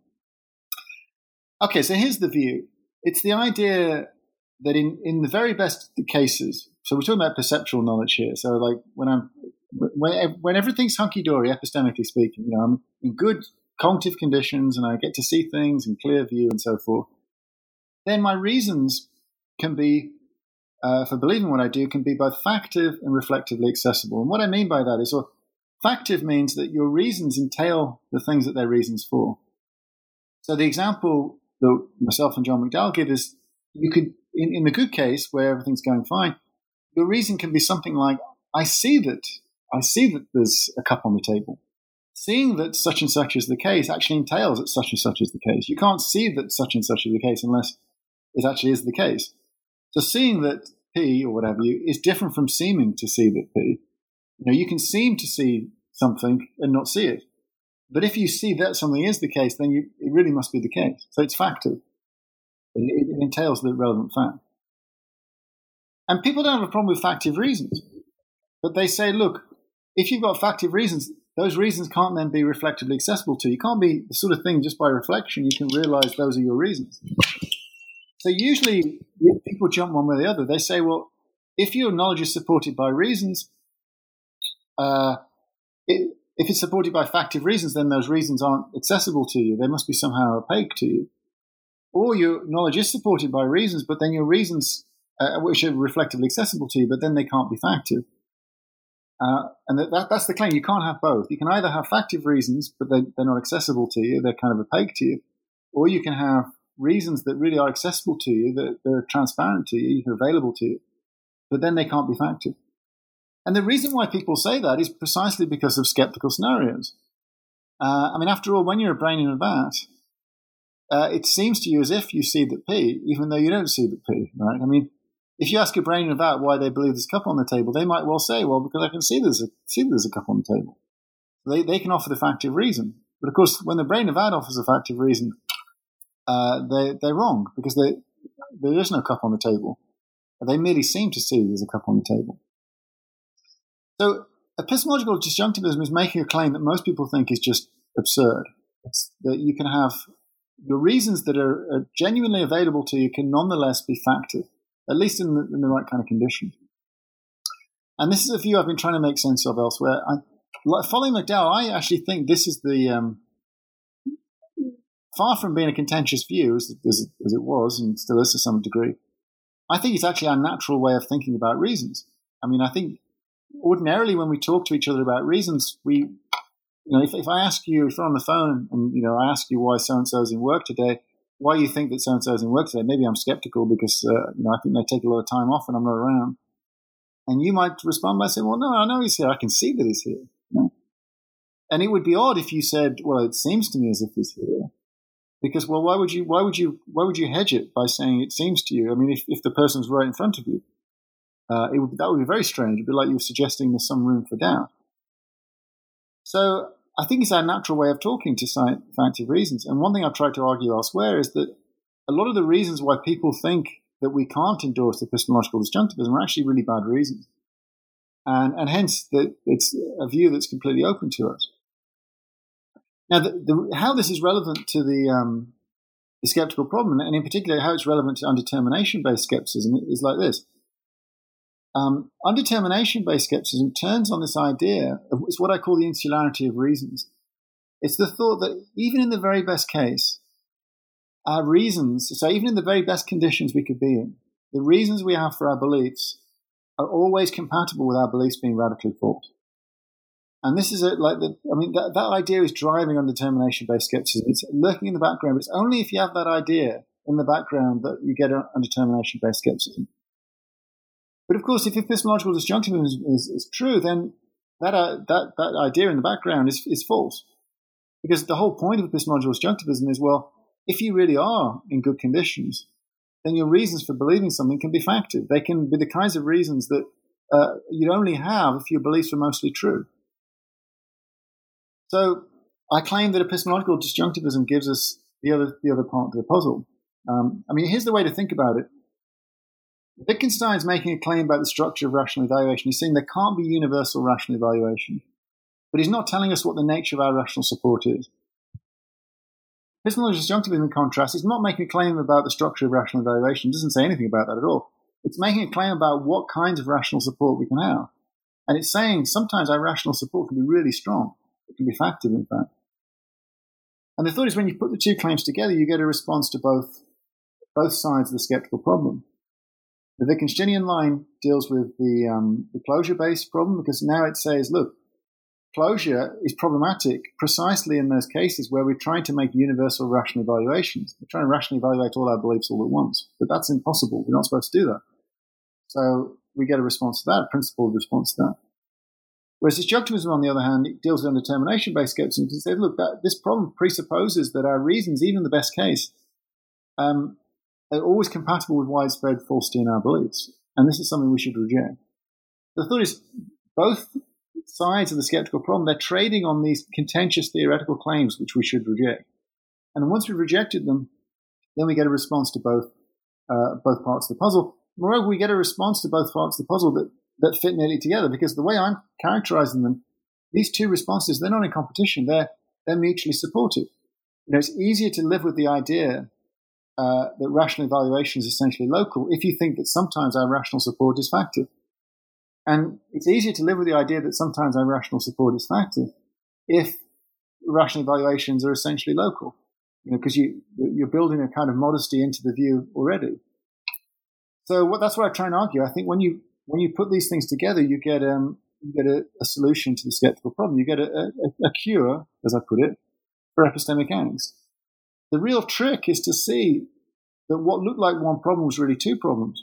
Speaker 2: Okay, so here's the view. It's the idea that in, in the very best cases, so we're talking about perceptual knowledge here. So like when I'm when, when everything's hunky-dory, epistemically speaking, you know, I'm in good cognitive conditions and I get to see things in clear view and so forth, then my reasons can be, uh, for believing what I do, can be both factive and reflectively accessible. And what I mean by that is, well, factive means that your reasons entail the things that they're reasons for. So the example that myself and John McDowell give is, you could, in, in the good case where everything's going fine, your reason can be something like, I see that, I see that there's a cup on the table. Seeing that such and such is the case actually entails that such and such is the case. You can't see that such and such is the case unless it actually is the case. So seeing that P, or whatever you, is different from seeming to see that P. You know, you can seem to see something and not see it. But if you see that something is the case, then you, it really must be the case. So it's factive. It, it entails the relevant fact. And people don't have a problem with factive reasons. But they say, look, if you've got factive reasons, those reasons can't then be reflectively accessible to you. You can't be the sort of thing just by reflection you can realize those are your reasons. So usually if people jump one way or the other. They say, well, if your knowledge is supported by reasons, uh, it, if it's supported by factive reasons, then those reasons aren't accessible to you. They must be somehow opaque to you. Or your knowledge is supported by reasons, but then your reasons, uh, which are reflectively accessible to you, but then they can't be factive. Uh, and that, that, that's the claim. You can't have both. You can either have factive reasons, but they, they're not accessible to you. They're kind of opaque to you. Or you can have reasons that really are accessible to you, that they're transparent to you, they're available to you, but then they can't be factive. And the reason why people say that is precisely because of skeptical scenarios. Uh, I mean, after all, when you're a brain in a vat, uh, it seems to you as if you see the P, even though you don't see the P, right? I mean, if you ask a brain in a vat why they believe there's a cup on the table, they might well say, well, because I can see there's a, see there's a cup on the table. They, they can offer the factive reason. But of course, when the brain in a vat offers a factive reason, uh, they, they're wrong, because they, there is no cup on the table. They merely seem to see there's a cup on the table. So epistemological disjunctivism is making a claim that most people think is just absurd. It's that you can have the reasons that are, are genuinely available to you can nonetheless be factive, at least in the, in the right kind of condition. And this is a view I've been trying to make sense of elsewhere. I, like, following McDowell, I actually think this is the, um, far from being a contentious view, as, as, as it was and still is to some degree, I think it's actually our natural way of thinking about reasons. I mean, I think ordinarily when we talk to each other about reasons, we, you know, if, if I ask you, if you're on the phone and, you know, I ask you why so-and-so's in work today, why you think that so-and-so's in work today, maybe I'm skeptical because, uh, you know, I think they take a lot of time off when I'm not around. And you might respond by saying, well, no, I know he's here. I can see that he's here. You know? And it would be odd if you said, well, it seems to me as if he's here. Because, well, why would you, why would you, why would you hedge it by saying it seems to you? I mean, if, if the person's right in front of you, uh, it would, that would be very strange. It'd be like you were suggesting there's some room for doubt. So I think it's our natural way of talking to science, factive reasons. And one thing I've tried to argue elsewhere is that a lot of the reasons why people think that we can't endorse epistemological disjunctivism are actually really bad reasons. And, and hence that it's a view that's completely open to us. Now, the, the, how this is relevant to the, um, the skeptical problem, and in particular how it's relevant to undetermination-based skepticism, is like this. Um, undetermination-based skepticism turns on this idea of it's what I call the insularity of reasons. It's the thought that even in the very best case, our reasons, so even in the very best conditions we could be in, the reasons we have for our beliefs are always compatible with our beliefs being radically false. And this is a, like the, I mean, that, that idea is driving undetermination-based skepticism. It's lurking in the background, but it's only if you have that idea in the background that you get undetermination-based skepticism. But of course, if epistemological disjunctivism is, is, is true, then that, uh, that that idea in the background is, is false. Because the whole point of epistemological disjunctivism is, well, if you really are in good conditions, then your reasons for believing something can be factored. They can be the kinds of reasons that uh, you'd only have if your beliefs were mostly true. So I claim that epistemological disjunctivism gives us the other the other part of the puzzle. Um, I mean, here's the way to think about it. Wittgenstein's making a claim about the structure of rational evaluation. He's saying there can't be universal rational evaluation. But he's not telling us what the nature of our rational support is. Epistemological disjunctivism, in contrast, is not making a claim about the structure of rational evaluation. It doesn't say anything about that at all. It's making a claim about what kinds of rational support we can have. And it's saying sometimes our rational support can be really strong. It can be factored, in fact. And the thought is when you put the two claims together, you get a response to both, both sides of the skeptical problem. The Wittgensteinian line deals with the, um, the closure-based problem because now it says, look, closure is problematic precisely in those cases where we're trying to make universal rational evaluations. We're trying to rationally evaluate all our beliefs all at once, but that's impossible. We're not supposed to do that. So we get a response to that, a principled response to that. Whereas disjunctivism, on the other hand, it deals with undetermination-based skepticism and says, look, that, this problem presupposes that our reasons, even in the best case, um, are always compatible with widespread falsity in our beliefs. And this is something we should reject. The thought is both sides of the skeptical problem, they're trading on these contentious theoretical claims which we should reject. And once we've rejected them, then we get a response to both uh, both parts of the puzzle. Moreover, we get a response to both parts of the puzzle that, that fit neatly together, because the way I'm characterizing them, these two responses, they're not in competition, they're, they're mutually supportive. You know, it's easier to live with the idea uh, that rational evaluation is essentially local if you think that sometimes our rational support is factive. And it's easier to live with the idea that sometimes our rational support is factive if rational evaluations are essentially local, you know, because you, you're building a kind of modesty into the view already. So what, that's what I try and argue. I think when you when you put these things together, you get um you get a, a solution to the skeptical problem. You get a, a, a cure, as I put it, for epistemic angst. The real trick is to see that what looked like one problem was really two problems.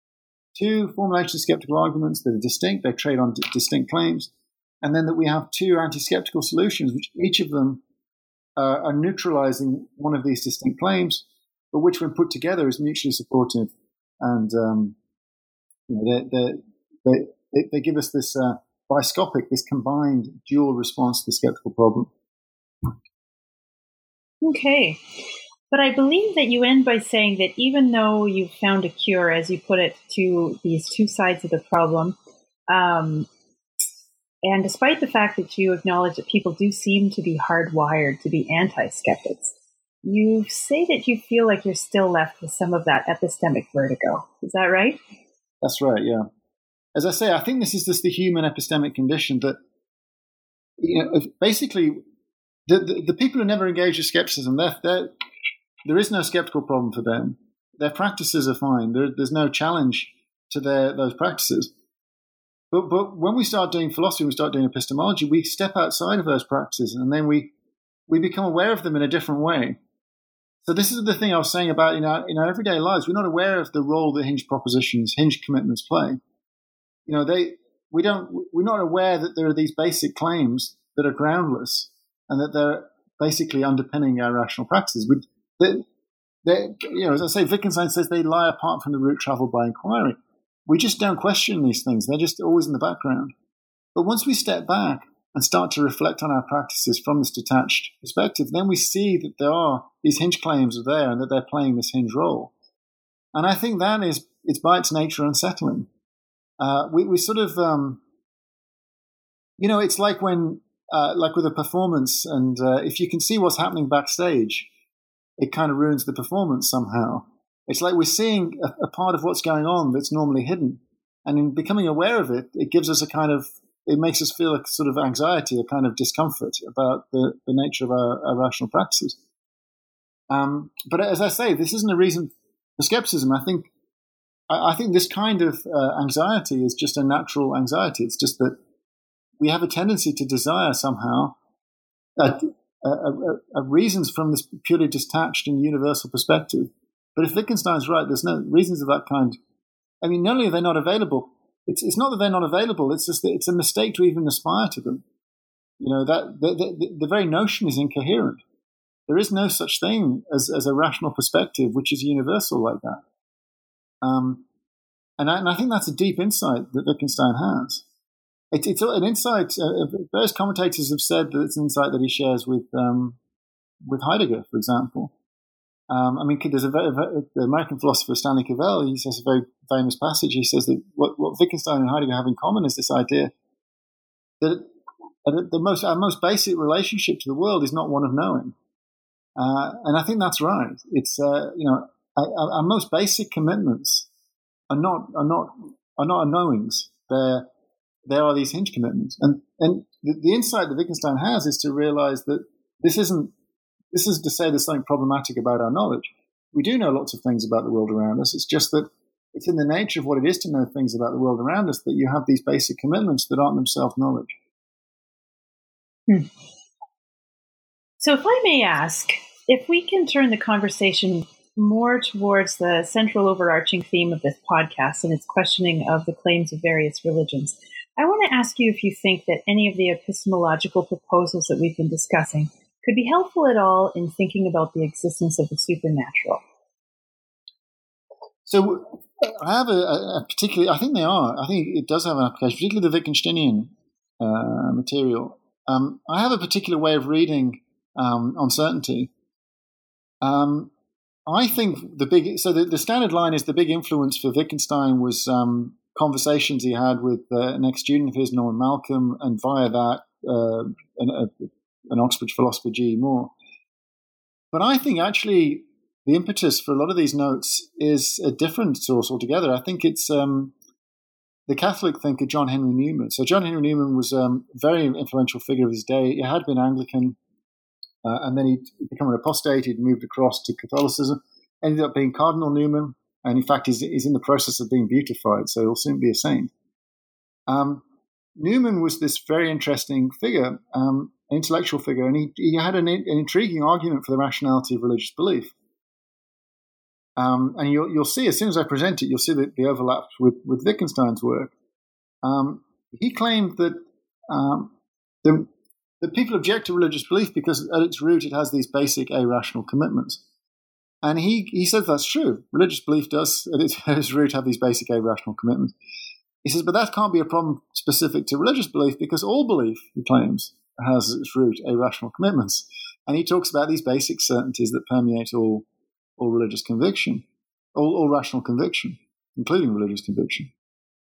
Speaker 2: Two formulations of skeptical arguments that are distinct, they trade on d- distinct claims, and then that we have two anti-skeptical solutions, which each of them uh, are neutralizing one of these distinct claims, but which when put together is mutually supportive. And um, you know, they, they, they, they give us this uh, biscopic, this combined dual response to the skeptical problem.
Speaker 3: Okay. But I believe that you end by saying that even though you've found a cure, as you put it, to these two sides of the problem, um, and despite the fact that you acknowledge that people do seem to be hardwired to be anti-skeptics, you say that you feel like you're still left with some of that epistemic vertigo. Is that right?
Speaker 2: That's right, yeah. As I say, I think this is just the human epistemic condition that, you know, basically, the, the, the people who never engage with skepticism, they're, they're there is no skeptical problem for them. Their practices are fine. There, there's no challenge to their those practices. But but when we start doing philosophy, we start doing epistemology, we step outside of those practices, and then we we become aware of them in a different way. So this is the thing I was saying about in our in our everyday lives. We're not aware of the role that hinge propositions, hinge commitments play. You know, they we don't we're not aware that there are these basic claims that are groundless and that they're basically underpinning our rational practices. We, They, they, you know, as I say, Wittgenstein says they lie apart from the route travelled by inquiry. We just don't question these things. They're just always in the background. But once we step back and start to reflect on our practices from this detached perspective, then we see that there are, these hinge claims are there and that they're playing this hinge role. And I think that is, it's by its nature unsettling. Uh, we, we sort of, um, you know, it's like when, uh, like with a performance, and uh, if you can see what's happening backstage, it kind of ruins the performance somehow. It's like we're seeing a, a part of what's going on that's normally hidden. And in becoming aware of it, it gives us a kind of, it makes us feel a sort of anxiety, a kind of discomfort about the, the nature of our, our rational practices. Um, but as I say, this isn't a reason for skepticism. I think I, I think this kind of uh, anxiety is just a natural anxiety. It's just that we have a tendency to desire somehow uh, Uh, uh, uh, reasons from this purely detached and universal perspective. But if Wittgenstein's right, there's no reasons of that kind I mean, not only are they not available, it's it's not that they're not available. It's just that it's a mistake to even aspire to them. You know, that the, the, the very notion is incoherent. There is no such thing as, as a rational perspective which is universal like that. Um, and, I, and I think that's a deep insight that Wittgenstein has. It, it's an insight. Uh, various commentators have said that it's an insight that he shares with um, with Heidegger, for example. Um, I mean, there's a very, very, the American philosopher Stanley Cavell. He says a very famous passage. He says that what, what Wittgenstein and Heidegger have in common is this idea that the most our most basic relationship to the world is not one of knowing, uh, and I think that's right. It's uh, you know our, our most basic commitments are not are not are not knowings. They're there are these hinge commitments, and and the, the insight that Wittgenstein has is to realize that this isn't this is to say there's something problematic about our knowledge. We do know lots of things about the world around us. It's just that it's in the nature of what it is to know things about the world around us that you have these basic commitments that aren't themselves knowledge.
Speaker 3: Hmm. So if I may ask, if we can turn the conversation more towards the central overarching theme of this podcast and its questioning of the claims of various religions, I want to ask you if you think that any of the epistemological proposals that we've been discussing could be helpful at all in thinking about the existence of the supernatural.
Speaker 2: So I have a, a particular, I think they are, I think it does have an application, particularly the Wittgensteinian uh, material. Um, I have a particular way of reading um, uncertainty. Um, I think the big, so the, the standard line is the big influence for Wittgenstein was um, conversations he had with uh, an ex-student of his, Norman Malcolm, and via that, uh, an, a, an Oxford philosopher, G E Moore. But I think actually the impetus for a lot of these notes is a different source altogether. I think it's um, the Catholic thinker John Henry Newman. So John Henry Newman was um, a very influential figure of his day. He had been Anglican, uh, and then he'd become an apostate. He'd moved across to Catholicism, ended up being Cardinal Newman, and in fact he's, he's in the process of being beatified, so he'll soon be a saint. Um, Newman was this very interesting figure, um, an intellectual figure, and he, he had an, an intriguing argument for the rationality of religious belief. Um, and you'll, you'll see, as soon as I present it, you'll see the, the overlap with, with Wittgenstein's work. Um, he claimed that um, the, the people object to religious belief because at its root it has these basic irrational commitments. And he, he says that's true. Religious belief does, at its, at its root, have these basic irrational commitments. He says, but that can't be a problem specific to religious belief because all belief, he claims, has at its root irrational commitments. And he talks about these basic certainties that permeate all all religious conviction, all, all rational conviction, including religious conviction.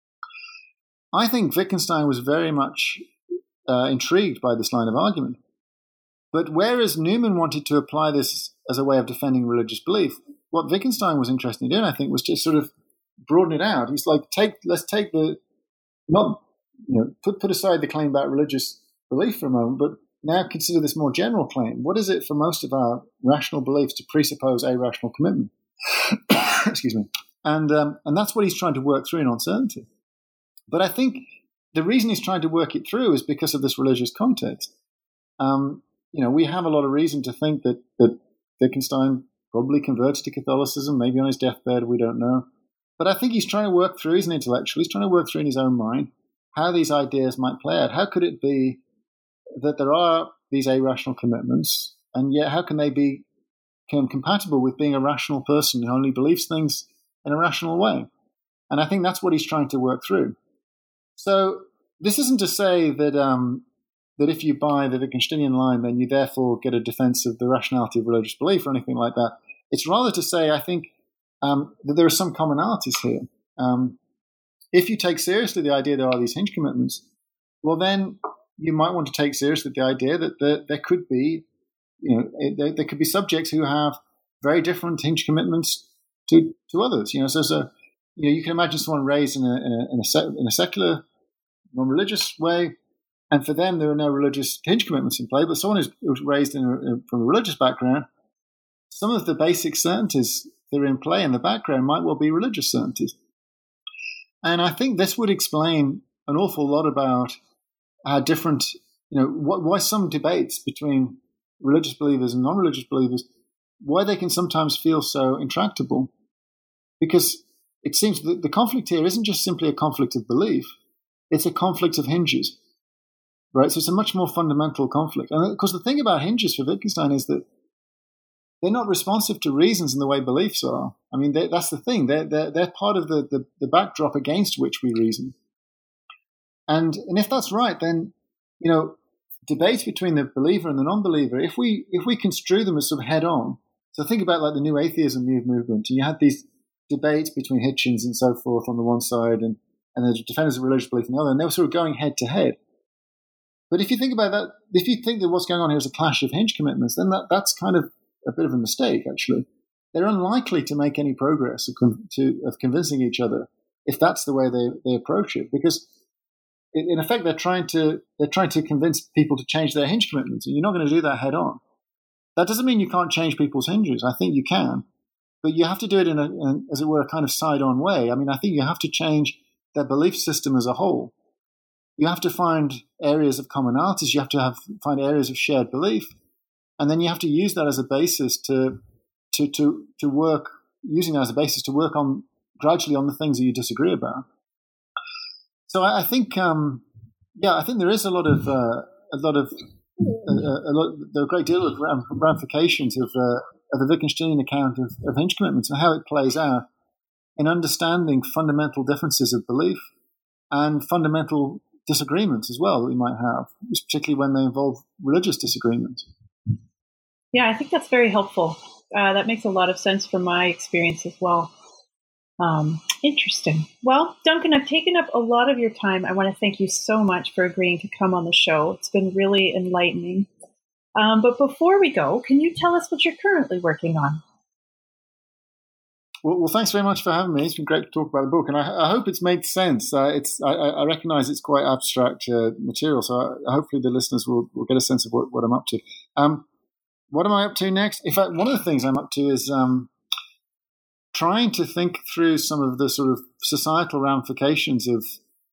Speaker 2: I think Wittgenstein was very much uh, intrigued by this line of argument. But whereas Newman wanted to apply this as a way of defending religious belief, what Wittgenstein was interested in doing, I think, was just sort of broaden it out. He's like, take, let's take the, not, you know, put, put aside the claim about religious belief for a moment, but now consider this more general claim. What is it for most of our rational beliefs to presuppose irrational commitment? Excuse me. And um, and that's what he's trying to work through in uncertainty. But I think the reason he's trying to work it through is because of this religious context. Um, you know, we have a lot of reason to think that, that Wittgenstein probably converted to Catholicism, maybe on his deathbed, we don't know. But I think he's trying to work through, he's an intellectual, he's trying to work through in his own mind how these ideas might play out. How could it be that there are these irrational commitments, and yet how can they be compatible with being a rational person who only believes things in a rational way? And I think that's what he's trying to work through. So this isn't to say that um, that if you buy the Wittgensteinian line, then you therefore get a defense of the rationality of religious belief or anything like that. It's rather to say, I think, um, that there are some commonalities here. Um, if you take seriously the idea there are these hinge commitments, well then you might want to take seriously the idea that there, there could be, you know, there, there could be subjects who have very different hinge commitments to, to others. You know, so, so you know, you can imagine someone raised in a in a, in a, in a secular, non-religious way, and for them there are no religious hinge commitments in play. But someone who's, who's raised in a, in, from a religious background, some of the basic certainties that are in play in the background might well be religious certainties. And I think this would explain an awful lot about how different, you know, wh- why some debates between religious believers and non-religious believers, why they can sometimes feel so intractable. Because it seems that the conflict here isn't just simply a conflict of belief, it's a conflict of hinges, right? So it's a much more fundamental conflict. And of course, the thing about hinges for Wittgenstein is that they're not responsive to reasons in the way beliefs are. I mean, they, that's the thing. They're, they're, they're part of the, the, the backdrop against which we reason. And, and if that's right, then, you know, debates between the believer and the non-believer, if we if we construe them as sort of head-on, so think about like the new atheism movement, and you had these debates between Hitchens and so forth on the one side and, and the defenders of religious belief on the other, and they were sort of going head-to-head. But if you think about that, if you think that what's going on here is a clash of hinge commitments, then that, that's kind of a bit of a mistake, actually. They're unlikely to make any progress of, to, of convincing each other if that's the way they, they approach it, because in effect they're trying to they're trying to convince people to change their hinge commitments, and you're not going to do that head on. That doesn't mean you can't change people's hinges. I think you can, but you have to do it in a, in, as it were, a kind of side-on way. I mean, I think you have to change their belief system as a whole. You have to find areas of commonalities. You have to have find areas of shared belief, and then you have to use that as a basis to to to to work. Using that as a basis to work on gradually on the things that you disagree about. So I, I think, um, yeah, I think there is a lot of uh, a lot of uh, a lot, there are a great deal of ramifications of uh, of the Wittgensteinian account of, of hinge commitments and how it plays out in understanding fundamental differences of belief and fundamental disagreements as well that we might have, particularly when they involve religious disagreements.
Speaker 3: Yeah, I think that's very helpful. Uh, that makes a lot of sense from my experience as well. Um, interesting. Well, Duncan, I've taken up a lot of your time. I want to thank you so much for agreeing to come on the show. It's been really enlightening. Um, but before we go, can you tell us what you're currently working on?
Speaker 2: Well, well thanks very much for having me. It's been great to talk about the book, and I, I hope it's made sense. Uh, it's I, I recognize it's quite abstract uh, material, so I, hopefully the listeners will, will get a sense of what, what I'm up to. Um, what am I up to next? In fact, one of the things I'm up to is um, trying to think through some of the sort of societal ramifications of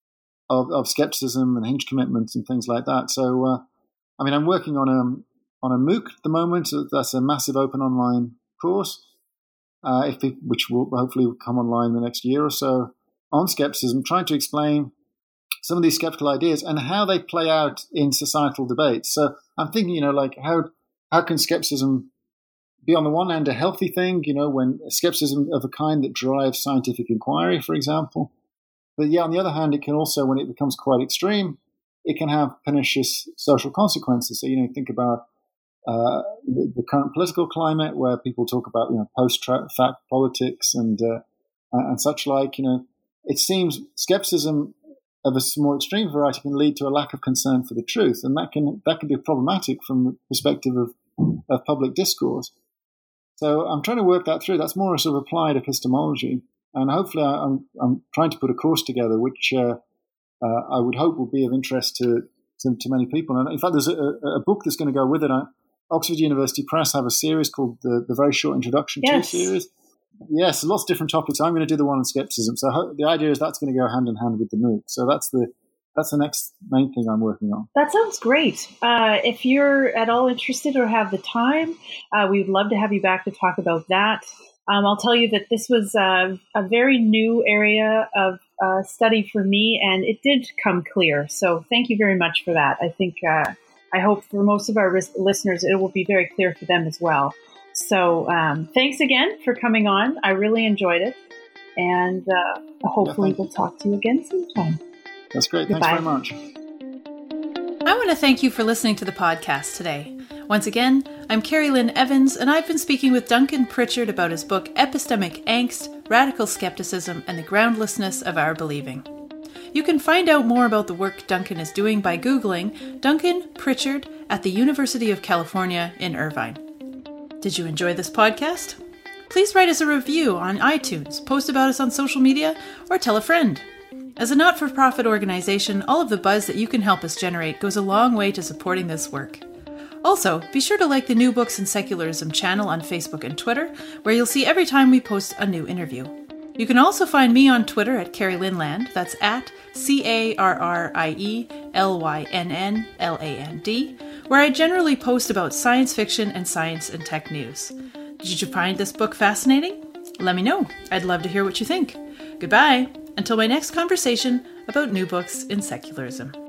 Speaker 2: of, of skepticism and hinge commitments and things like that. So, uh, I mean, I'm working on a on a MOOC at the moment. So that's a massive open online course, uh, if it, which will hopefully come online in the next year or so, on skepticism, trying to explain some of these skeptical ideas and how they play out in societal debates. So I'm thinking, you know, like how how can skepticism be, on the one hand, a healthy thing, you know, when skepticism of a kind that drives scientific inquiry, for example. But yeah, on the other hand, it can also, when it becomes quite extreme, it can have pernicious social consequences. So, you know, think about uh, the, the current political climate where people talk about, you know, post-fact politics and uh, and such like. You know, it seems skepticism of a more extreme variety can lead to a lack of concern for the truth, and that can that can be problematic from the perspective of, of public discourse. So I'm trying to work that through. That's more a sort of applied epistemology, and hopefully I'm I'm trying to put a course together which uh, uh, I would hope will be of interest to, to to many people. And in fact, there's a, a book that's going to go with it. I, Oxford University Press have a series called the, the Very Short Introduction
Speaker 3: yes.
Speaker 2: to series. Yes, lots of different topics. I'm going to do the one on skepticism. So ho- the idea is that's going to go hand in hand with the MOOC. So that's the that's the next main thing I'm working on.
Speaker 3: That sounds great. Uh, if you're at all interested or have the time, uh, we would love to have you back to talk about that. Um, I'll tell you that this was uh, a very new area of uh, study for me, and it did come clear. So thank you very much for that. I think uh, I hope for most of our ris- listeners, it will be very clear for them as well. So um, thanks again for coming on. I really enjoyed it. And uh, hopefully yeah, we'll talk to you again sometime.
Speaker 2: That's great.
Speaker 3: Goodbye.
Speaker 2: Thanks very much.
Speaker 1: I want to thank you for listening to the podcast today. Once again, I'm Carrie Lynn Evans, and I've been speaking with Duncan Pritchard about his book, Epistemic Angst, Radical Skepticism, and the Groundlessness of Our Believing. You can find out more about the work Duncan is doing by Googling Duncan Pritchard at the University of California in Irvine. Did you enjoy this podcast? Please write us a review on iTunes, post about us on social media, or tell a friend. As a not-for-profit organization, all of the buzz that you can help us generate goes a long way to supporting this work. Also, be sure to like the New Books in Secularism channel on Facebook and Twitter, where you'll see every time we post a new interview. You can also find me on Twitter at Carrie Lynland, that's at C A R R I E L Y N N L A N D, where I generally post about science fiction and science and tech news. Did you find this book fascinating? Let me know. I'd love to hear what you think. Goodbye, until my next conversation about new books in secularism.